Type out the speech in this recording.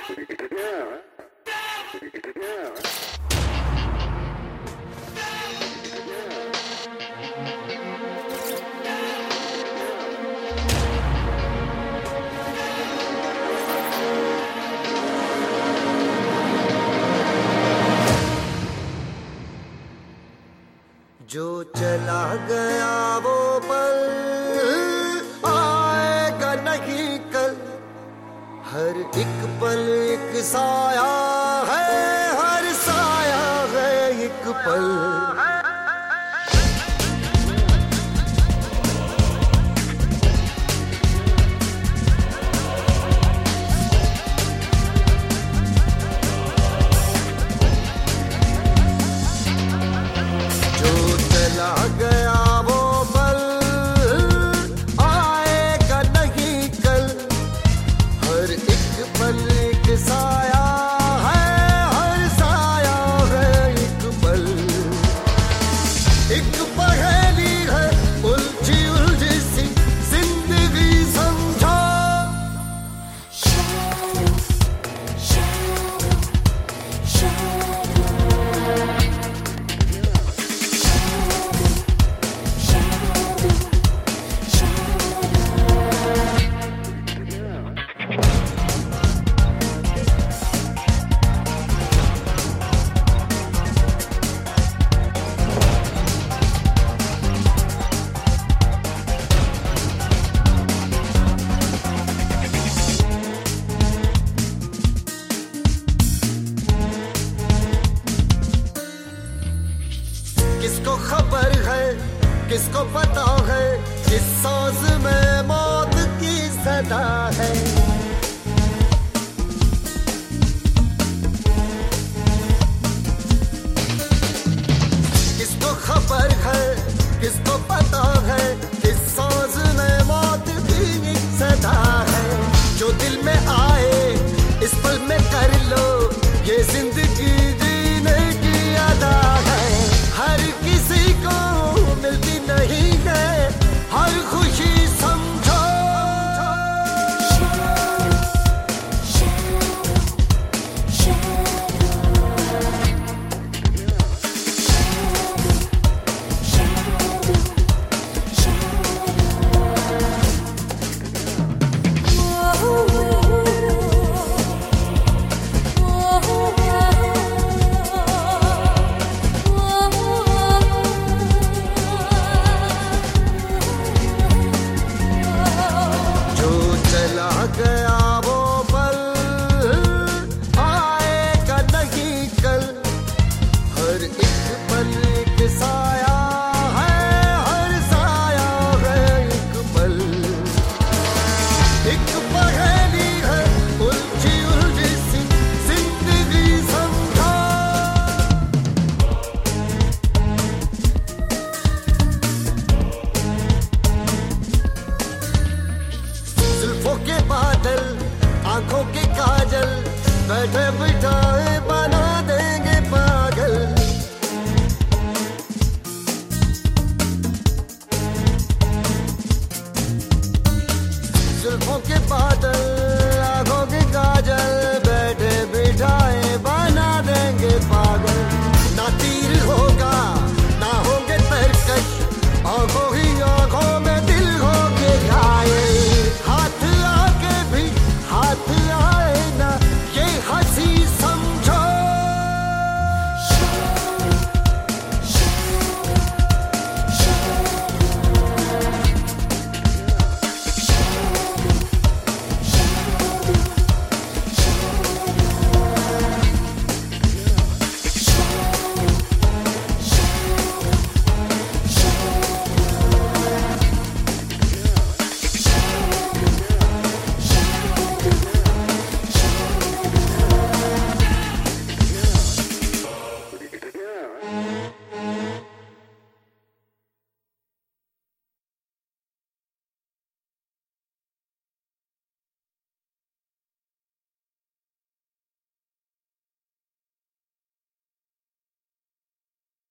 जो चला गया वो पल आएगा नहीं कल। हर एक पल एक साया है, हर साया है एक पल। चला गया वो पल आएगा नहीं कल। हर एक पल एक साया है, हर साया है एक पल। एक पहेली है उलझी उलझी सी जिंदगी समझो। किसको खबर है, किसको पता है, किस सांस में मौत की सदा है। किसको खबर है, किसको पता है, किस सांस में मौत की सदा है। जो दिल में आए इस पल में कर लो, ये जिंदगी जीने की अदा है। हर किसी को मिलती नहीं है हर खुशी समझो। गया वो पल आएगा नहीं कल। हर एक पल एक साया है, हर साया है एक पल। एक पहेली है उलझी उलझी सी जिंदगी समझो। जुल्फों के बादल, आंखों के काजल, बैठे बिठाए बना